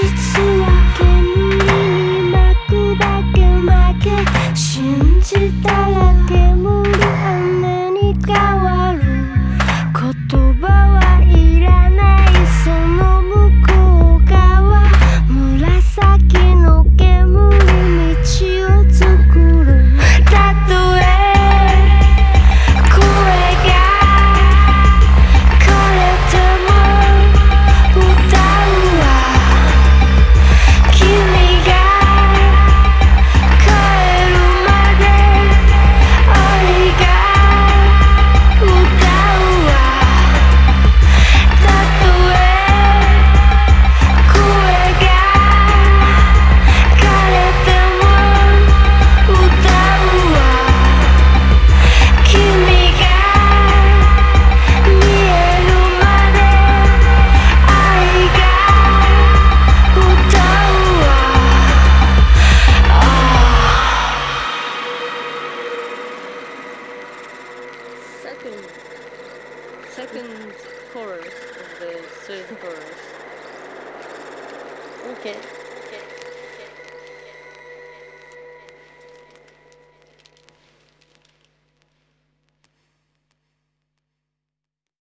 は煙に巻くだけ負け信じたら煙雨に変わる言葉はいらないその向こう側紫の煙道を作るたとえ声が枯れても歌うわ君が帰るまで愛が歌うわたとえ声が枯れても歌うわ君が見えるまで愛が歌うわ Second chorus of the third chorus. Okay.